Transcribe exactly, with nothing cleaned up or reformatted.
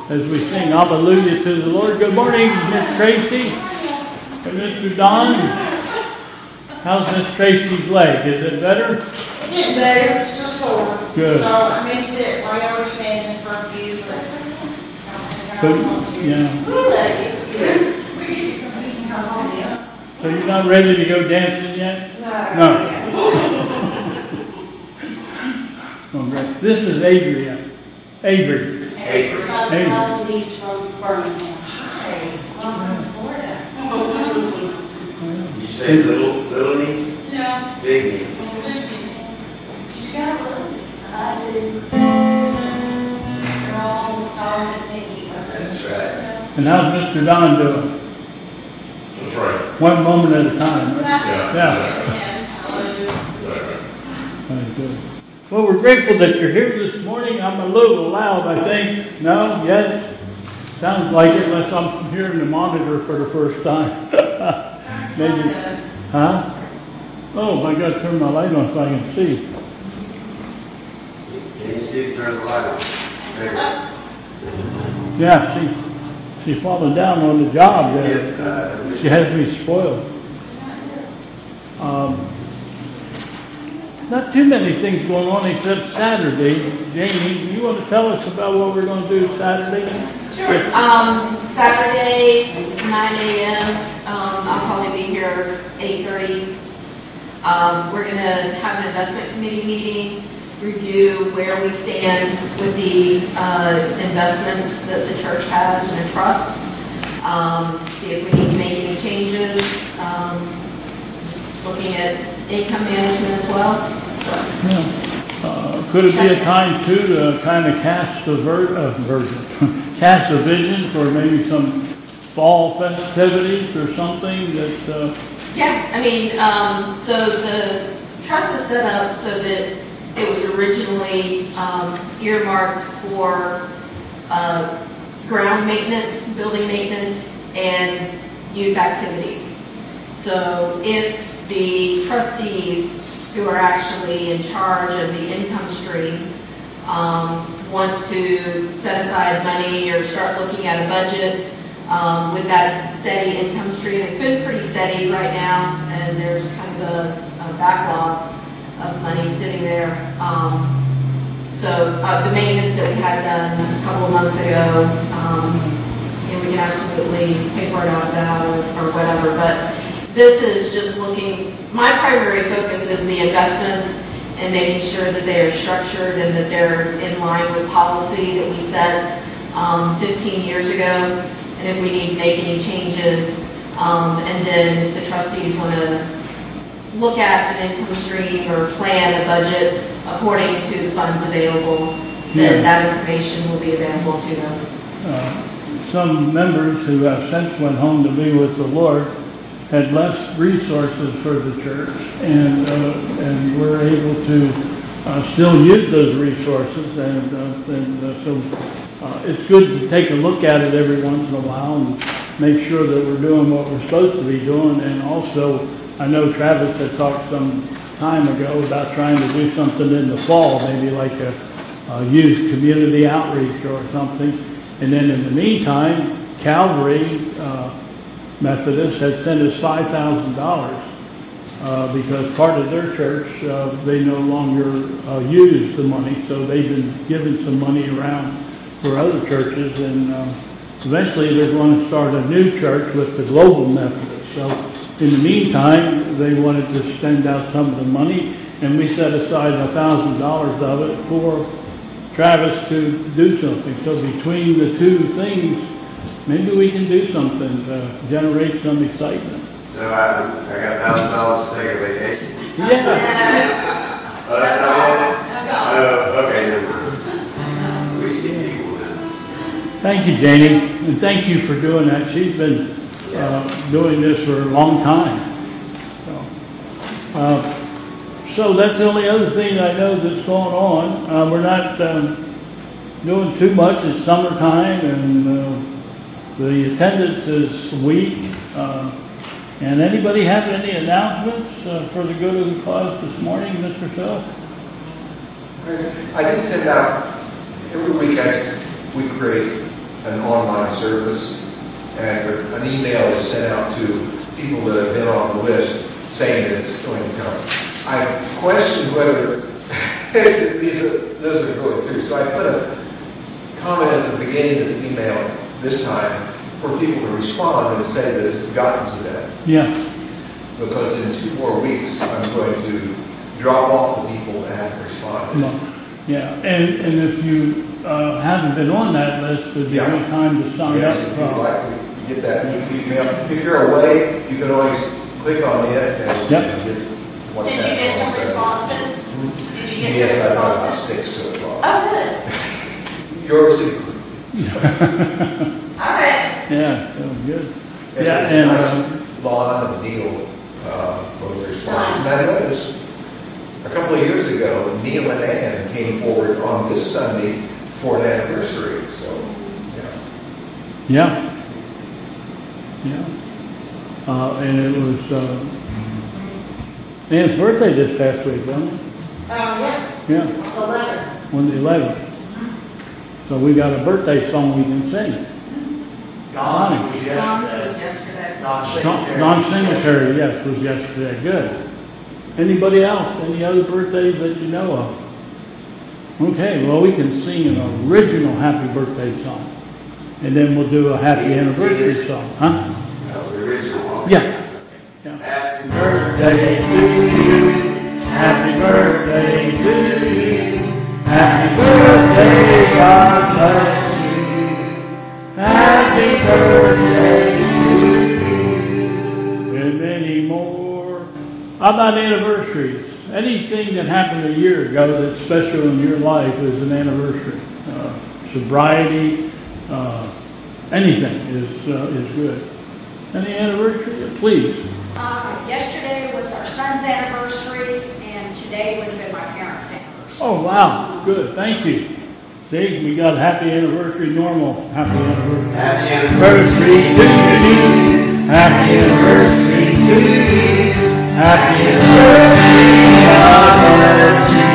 as we sing Hallelujah to the Lord. Good morning, Miss Tracy and Mister Don. How's Miss Tracy's leg? Is it better? It's getting better. It's still sore. Good. So I may sit while y'all are standing for a few. But, yeah. So you're not ready to go dancing yet? No. No. Oh, great. This is Avery. Avery. Avery. Avery. He's from Birmingham. Hi. I'm from Florida. You say little, little niece? Yeah. Big niece. You got a little niece. I do. They're all strong and thinking. That's right. And how's Mister Don doing? That's right. One moment at a time. Right? Yeah. Yeah. Very good. Well, we're grateful that you're here this morning. I'm a little loud, I think. No? Yes? Sounds like it, unless I'm hearing the monitor for the first time. Maybe. Huh? Oh, I got to turn my light on so I can see. Can you see? Turn the light on. There. Yeah, she, she's falling down on the job there. She has me spoiled. Um, not too many things going on except Saturday. Jamie, do you want to tell us about what we're going to do Saturday? Sure. Um, Saturday, nine a.m. Um, I'll probably be here eight thirty. Um, we're going to have an investment committee meeting, review where we stand with the uh, investments that the church has in a trust, um, see if we need to make any changes, um, just looking at income management as well. So. Yeah. Uh, could it be a time too to kind of cast a ver- uh, version, cast a vision for maybe some fall festivities or something that? Uh... Yeah, I mean, um, so the trust is set up so that it was originally um, earmarked for uh, ground maintenance, building maintenance, and youth activities. So if the trustees who are actually in charge of the income stream um, want to set aside money or start looking at a budget um, with that steady income stream, it's been pretty steady right now, and there's kind of a, a backlog of money sitting there. Um, so uh, the maintenance that we had done a couple of months ago, um, you know, we can absolutely pay for it out of that or, or whatever. But this is just looking, my primary focus is the investments and making sure that they are structured and that they're in line with policy that we set um, fifteen years ago. And if we need to make any changes, um, and then if the trustees want to look at an income stream or plan a budget according to the funds available, then yeah. that information will be available to them. Uh, some members who have since went home to be with the Lord had less resources for the church, and uh, and we're able to uh, still use those resources, and, uh, and uh, so uh, it's good to take a look at it every once in a while and make sure that we're doing what we're supposed to be doing. And also, I know Travis had talked some time ago about trying to do something in the fall, maybe like a, a youth community outreach or something. And then in the meantime, Calvary uh, Methodist had sent us five thousand dollars uh, because part of their church, uh, they no longer uh, use the money, so they've been giving some money around for other churches, and uh, eventually they're going to start a new church with the Global Methodist. So in the meantime, they wanted to spend out some of the money, and we set aside a thousand dollars of it for Travis to do something. So between the two things, maybe we can do something to generate some excitement. So I, I got a thousand dollars to take a vacation. Yeah. Oh, that's not it? Oh, okay, never mind. We should get people now. Thank you, Janie, and thank you for doing that. She's been uh, doing this for a long time. So, uh, so that's the only other thing I know that's going on. Uh, we're not um, doing too much. It's summertime, and uh, the attendance is weak. Uh, and anybody have any announcements uh, for the good of the cause this morning, Mister Phil? I did send out every week. I we create an online service, and an email is sent out to people that have been on the list saying that it's going to come. I questioned whether these are, those are going through, so I put a comment at the beginning of the email this time for people to respond and say that it's gotten to them. Yeah. Because in two more weeks, I'm going to drop off the people that haven't responded. No. Yeah, and, and if you uh, haven't been on that list, there's Yeah. a good time to sign Yes, up. if you'd like to get that email. If you're away, you can always click on it and, Yep. and get what's Did you get some happening. responses? Did you get Yes, some I've got about responses? six so far. Oh, good. Yours included. All right. Yeah, so good. It's Yeah, a and nice uh, Lon and Neil uh, both responded. Nice. And I noticed a couple of years ago, Neil and Ann came forward on this Sunday for an anniversary. So, yeah. yeah, yeah, uh, and it was uh, Ann's birthday this past week, wasn't it? Oh, yes. Yeah, Eleven. on the eleventh. So we got a birthday song we can sing. Don's was Don's yesterday. was yesterday. Don Don Singletary. Don Singletary, yes, was yesterday. Good. Anybody else? Any other birthdays that you know of? Okay, well, we can sing an original happy birthday song. And then we'll do a happy anniversary song. Huh? Uh, the original one. Yeah. Yeah. Happy Birthday to you. Happy birthday to you. Happy birthday, God bless you. Happy birthday to you. And many more. How about anniversaries? Anything that happened a year ago that's special in your life is an anniversary. Uh, sobriety, uh, anything is uh, is good. Any anniversary? Please. Um, yesterday was our son's anniversary, and today would have been my parents' anniversary. Oh, wow. Good. Thank you. See, we got happy anniversary, normal happy anniversary. Happy anniversary. Anniversary to you. Happy anniversary to you. Happy anniversary. God bless you.